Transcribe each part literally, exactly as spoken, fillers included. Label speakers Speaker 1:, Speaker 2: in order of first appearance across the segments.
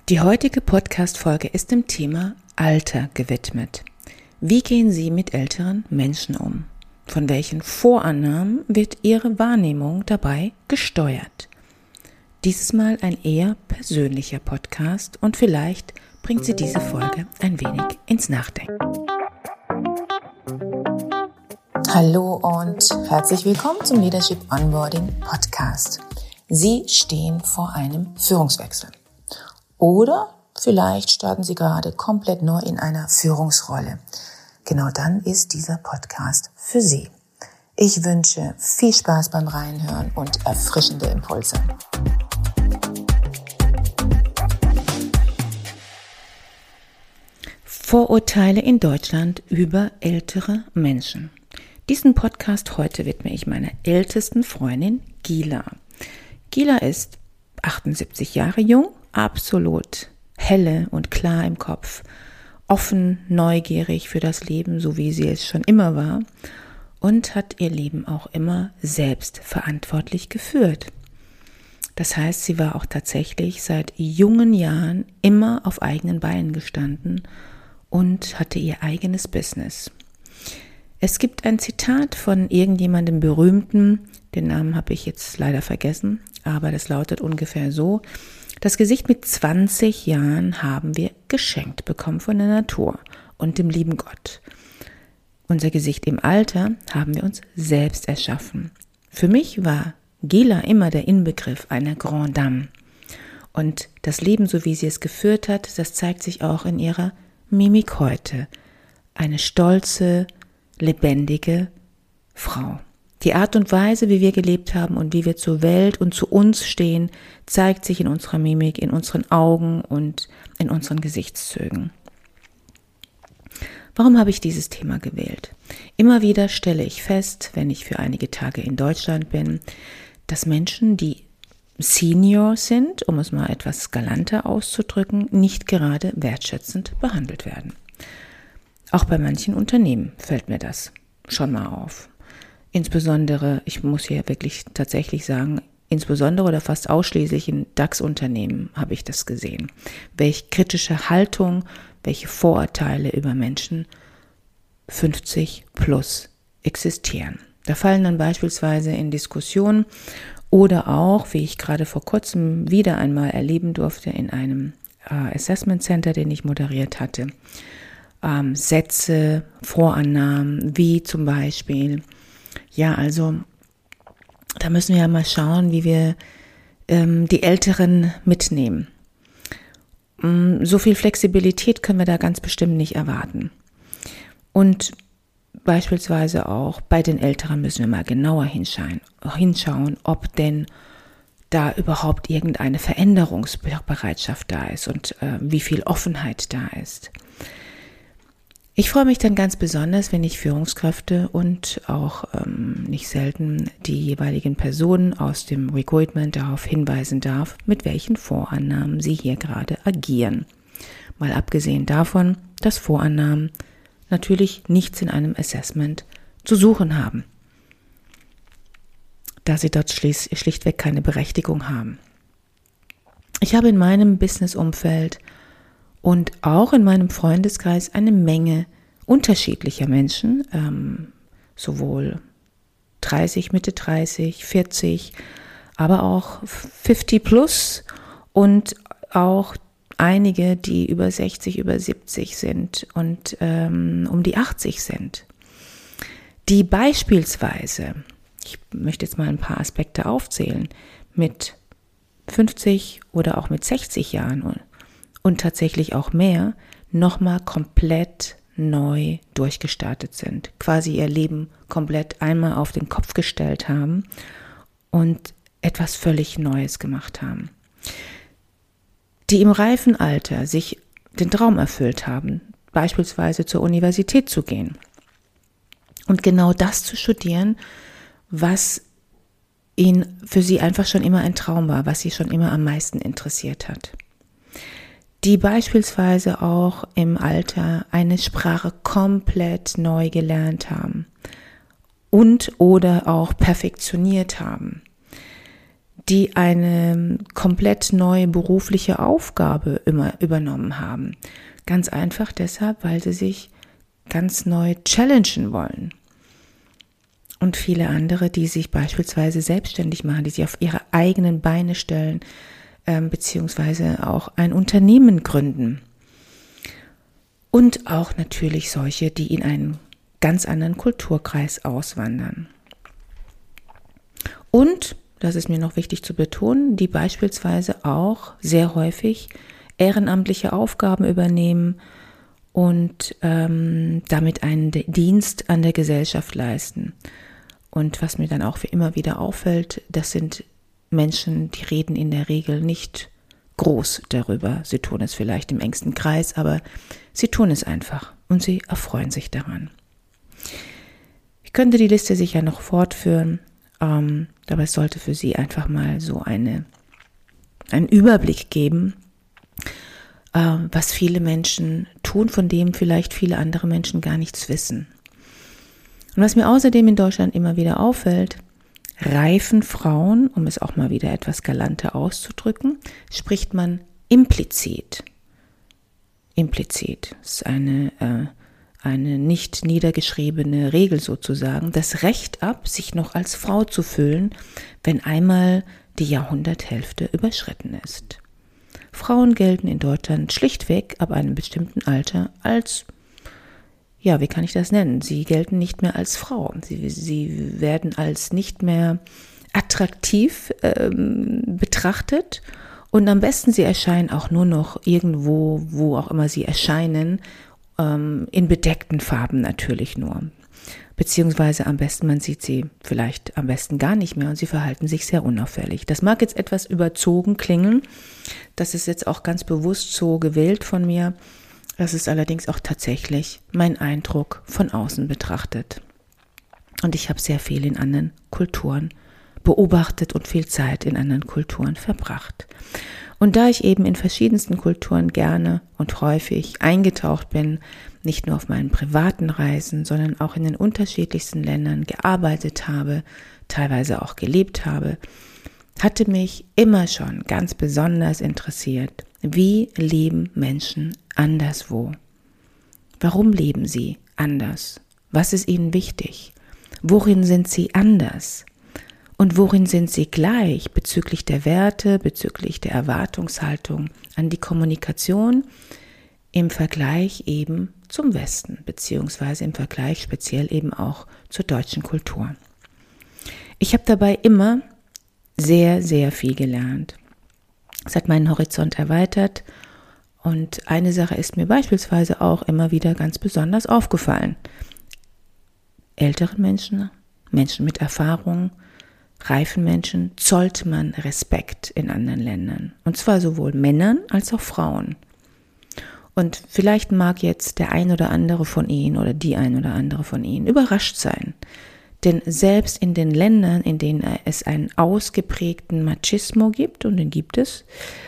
Speaker 1: Die heutige Podcast-Folge ist dem Thema Alter gewidmet. Wie gehen Sie mit älteren Menschen um? Von welchen Vorannahmen wird Ihre Wahrnehmung dabei gesteuert? Dieses Mal ein eher persönlicher Podcast und vielleicht bringt Sie diese Folge ein wenig ins Nachdenken.
Speaker 2: Hallo und herzlich willkommen zum Leadership Onboarding Podcast. Sie stehen vor einem Führungswechsel. Oder vielleicht starten Sie gerade komplett neu in einer Führungsrolle. Genau dann ist dieser Podcast für Sie. Ich wünsche viel Spaß beim Reinhören und erfrischende Impulse.
Speaker 1: Vorurteile in Deutschland über ältere Menschen. Diesen Podcast heute widme ich meiner ältesten Freundin Gila. Gila ist achtundsiebzig Jahre jung, absolut helle und klar im Kopf, offen, neugierig für das Leben, so wie sie es schon immer war, und hat ihr Leben auch immer selbst verantwortlich geführt. Das heißt, sie war auch tatsächlich seit jungen Jahren immer auf eigenen Beinen gestanden und hatte ihr eigenes Business. Es gibt ein Zitat von irgendjemandem Berühmten, den Namen habe ich jetzt leider vergessen, aber das lautet ungefähr so: Das Gesicht mit zwanzig Jahren haben wir geschenkt bekommen von der Natur und dem lieben Gott. Unser Gesicht im Alter haben wir uns selbst erschaffen. Für mich war Gila immer der Inbegriff einer Grande Dame. Und das Leben, so wie sie es geführt hat, das zeigt sich auch in ihrer Mimik heute. Eine stolze, lebendige Frau. Die Art und Weise, wie wir gelebt haben und wie wir zur Welt und zu uns stehen, zeigt sich in unserer Mimik, in unseren Augen und in unseren Gesichtszügen. Warum habe ich dieses Thema gewählt? Immer wieder stelle ich fest, wenn ich für einige Tage in Deutschland bin, dass Menschen, die Senior sind, um es mal etwas galanter auszudrücken, nicht gerade wertschätzend behandelt werden. Auch bei manchen Unternehmen fällt mir das schon mal auf. Insbesondere, ich muss hier wirklich tatsächlich sagen, insbesondere oder fast ausschließlich in DAX-Unternehmen habe ich das gesehen. Welche kritische Haltung, welche Vorurteile über Menschen fünfzig plus existieren. Da fallen dann beispielsweise in Diskussionen oder auch, wie ich gerade vor kurzem wieder einmal erleben durfte in einem äh, Assessment Center, den ich moderiert hatte, ähm, Sätze, Vorannahmen, wie zum Beispiel: Ja, also da müssen wir ja mal schauen, wie wir ähm, die Älteren mitnehmen. Ähm, so viel Flexibilität können wir da ganz bestimmt nicht erwarten. Und beispielsweise auch bei den Älteren müssen wir mal genauer hinschauen, hinschauen, ob denn da überhaupt irgendeine Veränderungsbereitschaft da ist und äh, wie viel Offenheit da ist. Ich freue mich dann ganz besonders, wenn ich Führungskräfte und auch ähm, nicht selten die jeweiligen Personen aus dem Recruitment darauf hinweisen darf, mit welchen Vorannahmen sie hier gerade agieren. Mal abgesehen davon, dass Vorannahmen natürlich nichts in einem Assessment zu suchen haben, da sie dort schlicht, schlichtweg keine Berechtigung haben. Ich habe in meinem Businessumfeld und auch in meinem Freundeskreis eine Menge unterschiedlicher Menschen, ähm, sowohl dreißig, Mitte dreißig, vierzig, aber auch fünfzig plus und auch einige, die über sechzig, über siebzig sind und ähm, um die achtzig sind, die beispielsweise, ich möchte jetzt mal ein paar Aspekte aufzählen, mit fünfzig oder auch mit sechzig Jahren und und tatsächlich auch mehr, nochmal komplett neu durchgestartet sind, quasi ihr Leben komplett einmal auf den Kopf gestellt haben und etwas völlig Neues gemacht haben. Die im reifen Alter sich den Traum erfüllt haben, beispielsweise zur Universität zu gehen und genau das zu studieren, was ihnen für sie einfach schon immer ein Traum war, was sie schon immer am meisten interessiert hat. Die beispielsweise auch im Alter eine Sprache komplett neu gelernt haben und oder auch perfektioniert haben. die eine komplett neue berufliche Aufgabe immer übernommen haben. Ganz einfach deshalb, weil sie sich ganz neu challengen wollen. Und viele andere, die sich beispielsweise selbstständig machen, die sich auf ihre eigenen Beine stellen, ähm, beziehungsweise auch ein Unternehmen gründen. Und auch natürlich solche, die in einen ganz anderen Kulturkreis auswandern. Und, das ist mir noch wichtig zu betonen, die beispielsweise auch sehr häufig ehrenamtliche Aufgaben übernehmen und ähm, damit einen Dienst an der Gesellschaft leisten. Und was mir dann auch für immer wieder auffällt, das sind Menschen, die reden in der Regel nicht groß darüber. Sie tun es vielleicht im engsten Kreis, aber sie tun es einfach und sie erfreuen sich daran. Ich könnte die Liste sicher noch fortführen, ähm, aber es sollte für Sie einfach mal so eine, einen Überblick geben, was viele Menschen tun, von dem vielleicht viele andere Menschen gar nichts wissen. Und was mir außerdem in Deutschland immer wieder auffällt, reifen Frauen, um es auch mal wieder etwas galanter auszudrücken, spricht man implizit. Implizit ist eine, äh, eine nicht niedergeschriebene Regel sozusagen, das Recht ab, sich noch als Frau zu fühlen, wenn einmal die Jahrhunderthälfte überschritten ist. Frauen gelten in Deutschland schlichtweg ab einem bestimmten Alter als, ja, wie kann ich das nennen? Sie gelten nicht mehr als Frau. Sie, sie werden als nicht mehr attraktiv ähm, betrachtet und am besten sie erscheinen auch nur noch irgendwo, wo auch immer sie erscheinen, ähm, in bedeckten Farben natürlich nur. Beziehungsweise am besten, man sieht sie vielleicht am besten gar nicht mehr und sie verhalten sich sehr unauffällig. Das mag jetzt etwas überzogen klingen, das ist jetzt auch ganz bewusst so gewählt von mir, das ist allerdings auch tatsächlich mein Eindruck von außen betrachtet. Und ich habe sehr viel in anderen Kulturen beobachtet und viel Zeit in anderen Kulturen verbracht. Und da ich eben in verschiedensten Kulturen gerne und häufig eingetaucht bin, nicht nur auf meinen privaten Reisen, sondern auch in den unterschiedlichsten Ländern gearbeitet habe, teilweise auch gelebt habe, hatte mich immer schon ganz besonders interessiert, wie leben Menschen anderswo? Warum leben sie anders? Was ist ihnen wichtig? Worin sind sie anders? Und worin sind sie gleich bezüglich der Werte, bezüglich der Erwartungshaltung an die Kommunikation im Vergleich eben zum Westen, beziehungsweise im Vergleich speziell eben auch zur deutschen Kultur. Ich habe dabei immer sehr, sehr viel gelernt. Es hat meinen Horizont erweitert und eine Sache ist mir beispielsweise auch immer wieder ganz besonders aufgefallen. Ältere Menschen, Menschen mit Erfahrung, reifen Menschen zollt man Respekt in anderen Ländern. Und zwar sowohl Männern als auch Frauen. Und vielleicht mag jetzt der ein oder andere von Ihnen oder die ein oder andere von Ihnen überrascht sein. Denn selbst in den Ländern, in denen es einen ausgeprägten Machismo gibt, und den gibt es,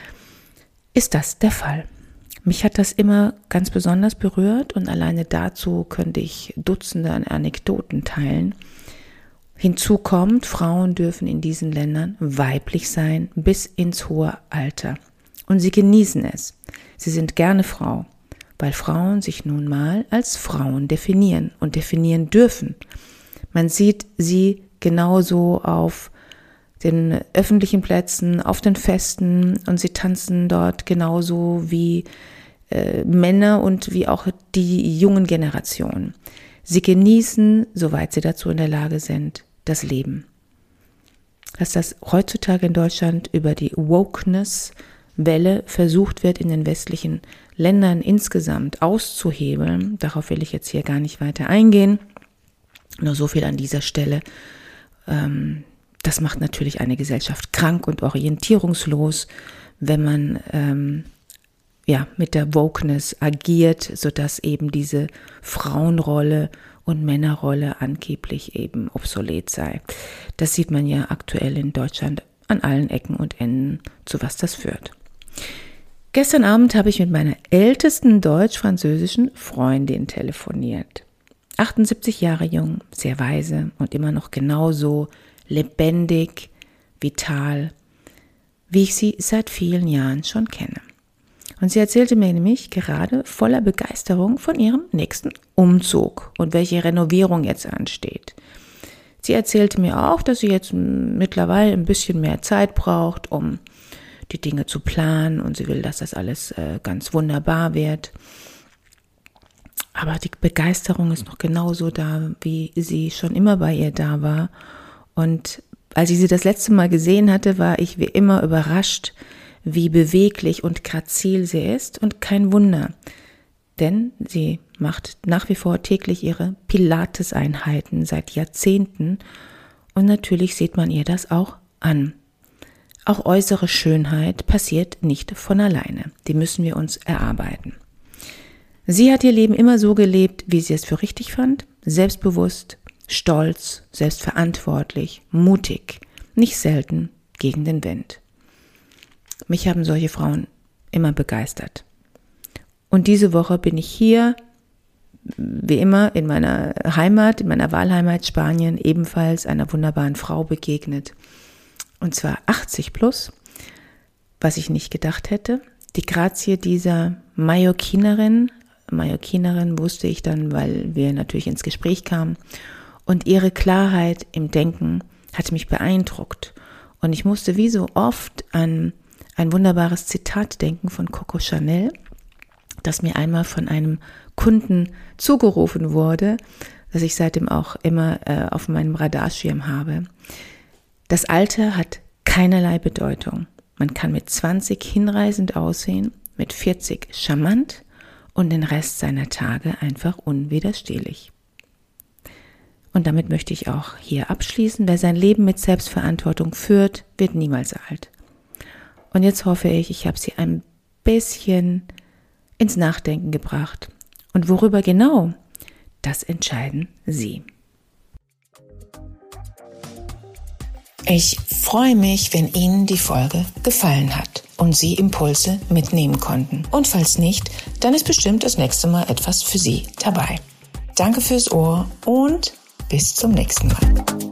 Speaker 1: ist das der Fall. Mich hat das immer ganz besonders berührt und alleine dazu könnte ich Dutzende an Anekdoten teilen. Hinzu kommt, Frauen dürfen in diesen Ländern weiblich sein bis ins hohe Alter. Und sie genießen es. Sie sind gerne Frau, weil Frauen sich nun mal als Frauen definieren und definieren dürfen. Man sieht sie genauso auf den öffentlichen Plätzen, auf den Festen und sie tanzen dort genauso wie äh, Männer und wie auch die jungen Generationen. Sie genießen, soweit sie dazu in der Lage sind, das Leben. Dass das heutzutage in Deutschland über die Wokeness-Welle versucht wird, in den westlichen Ländern insgesamt auszuhebeln, darauf will ich jetzt hier gar nicht weiter eingehen. Nur so viel an dieser Stelle. Ähm, das macht natürlich eine Gesellschaft krank und orientierungslos, wenn man ähm, ja, mit der Wokeness agiert, sodass eben diese Frauenrolle und Männerrolle angeblich eben obsolet sei. Das sieht man ja aktuell in Deutschland an allen Ecken und Enden, zu was das führt. Gestern Abend habe ich mit meiner ältesten deutsch-französischen Freundin telefoniert. achtundsiebzig Jahre jung, sehr weise und immer noch genauso lebendig, vital wie ich sie seit vielen Jahren schon kenne. Und sie erzählte mir nämlich gerade voller Begeisterung von ihrem nächsten Umzug und welche Renovierung jetzt ansteht. Sie erzählte mir auch, dass sie jetzt mittlerweile ein bisschen mehr Zeit braucht, um die Dinge zu planen, und sie will, dass das alles äh, ganz wunderbar wird. Aber die Begeisterung ist noch genauso da, wie sie schon immer bei ihr da war. Und als ich sie das letzte Mal gesehen hatte, war ich wie immer überrascht, wie beweglich und grazil sie ist, und kein Wunder, denn sie macht nach wie vor täglich ihre Pilates-Einheiten seit Jahrzehnten, und natürlich sieht man ihr das auch an. Auch äußere Schönheit passiert nicht von alleine, die müssen wir uns erarbeiten. Sie hat ihr Leben immer so gelebt, wie sie es für richtig fand, selbstbewusst, stolz, selbstverantwortlich, mutig, nicht selten gegen den Wind. Mich haben solche Frauen immer begeistert. Und diese Woche bin ich hier, wie immer, in meiner Heimat, in meiner Wahlheimat Spanien, ebenfalls einer wunderbaren Frau begegnet. Und zwar achtzig plus, was ich nicht gedacht hätte. Die Grazie dieser Mallorquinerin, Mallorquinerin wusste ich dann, weil wir natürlich ins Gespräch kamen. Und ihre Klarheit im Denken hat mich beeindruckt. Und ich musste wie so oft an ein wunderbares Zitat denken von Coco Chanel, das mir einmal von einem Kunden zugerufen wurde, das ich seitdem auch immer äh, auf meinem Radarschirm habe. Das Alter hat keinerlei Bedeutung. Man kann mit zwanzig hinreißend aussehen, mit vierzig charmant und den Rest seiner Tage einfach unwiderstehlich. Und damit möchte ich auch hier abschließen. Wer sein Leben mit Selbstverantwortung führt, wird niemals alt. Und jetzt hoffe ich, ich habe Sie ein bisschen ins Nachdenken gebracht. Und worüber genau, das entscheiden Sie.
Speaker 2: Ich freue mich, wenn Ihnen die Folge gefallen hat und Sie Impulse mitnehmen konnten. Und falls nicht, dann ist bestimmt das nächste Mal etwas für Sie dabei. Danke fürs Ohr und bis zum nächsten Mal.